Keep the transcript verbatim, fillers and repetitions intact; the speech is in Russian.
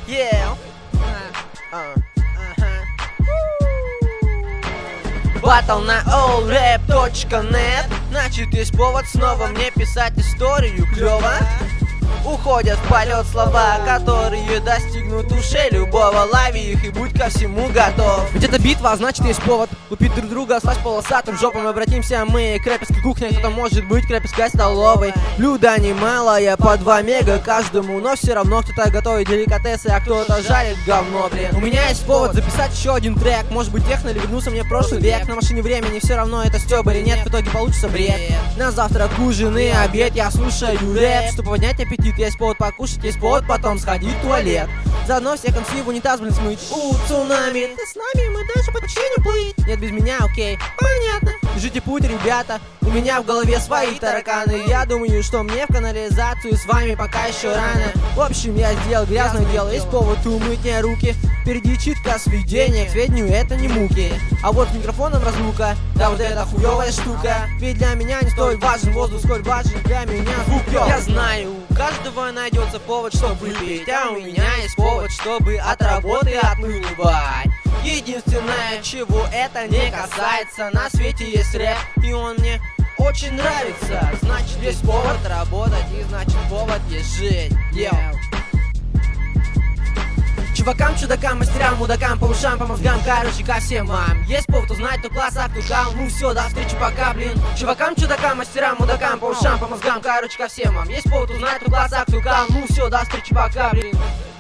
Yeah. Uh, uh-huh. Батл на all rap точка нет. Значит, есть повод снова мне писать историю. Клёво. Уходят в полет слова, которые достигнут ушей любого. Лови их и будь ко всему готов. Где-то битва, а значит есть повод купить друг друга, слать полосатым жопам. Обратимся мы к рэперской кухне, кто-то может быть к рэперской столовой. Блюдо немалое, по два мега каждому, но все равно кто-то готовит деликатесы, а кто-то жарит говно, блин. У меня есть повод записать еще один трек. Может быть техно или вернуться мне в прошлый век. На машине времени все равно это стёб или нет, в итоге получится бред. На завтрак, ужин и обед я слушаю рэп, чтобы поднять аппетит. Есть повод покушать, есть повод потом сходить в туалет. Заодно все концы в унитаз, блин, смыть. У, цунами, ты с нами, мы дальше по течению плыть. Нет, без меня, окей, понятно. Держите путь, ребята, у меня в голове свои тараканы. Я думаю, что мне в канализацию с вами пока еще рано. В общем, я сделал грязное дело, есть повод умыть мне руки. Впереди читка сведения, к сведению это не муки. А вот с микрофоном разлука, да вот это хуёвая штука. Ведь для меня не столь важен воздух, сколь важен для меня звук. Я знаю, у каждого найдется повод, чтобы петь, а у меня есть повод, чтобы от работы отмывать. Единственное, чего это не касается, на свете есть рэп, и он мне очень нравится. Значит, есть повод работать, и значит повод есть жить. Йоу. Чувакам, чудакам, мастерам, мудакам, по ушам, по мозгам, короче, ко всем вам. Есть повод узнать, кто класс, а кто кал. Ну все, до встречи, пока, блин. Чувакам, чудакам, мастерам, мудакам, по ушам, по мозгам, короче, ко всем вам. Есть повод узнать, кто класс, а кто кал. Ну все, до встречи, пока, блин.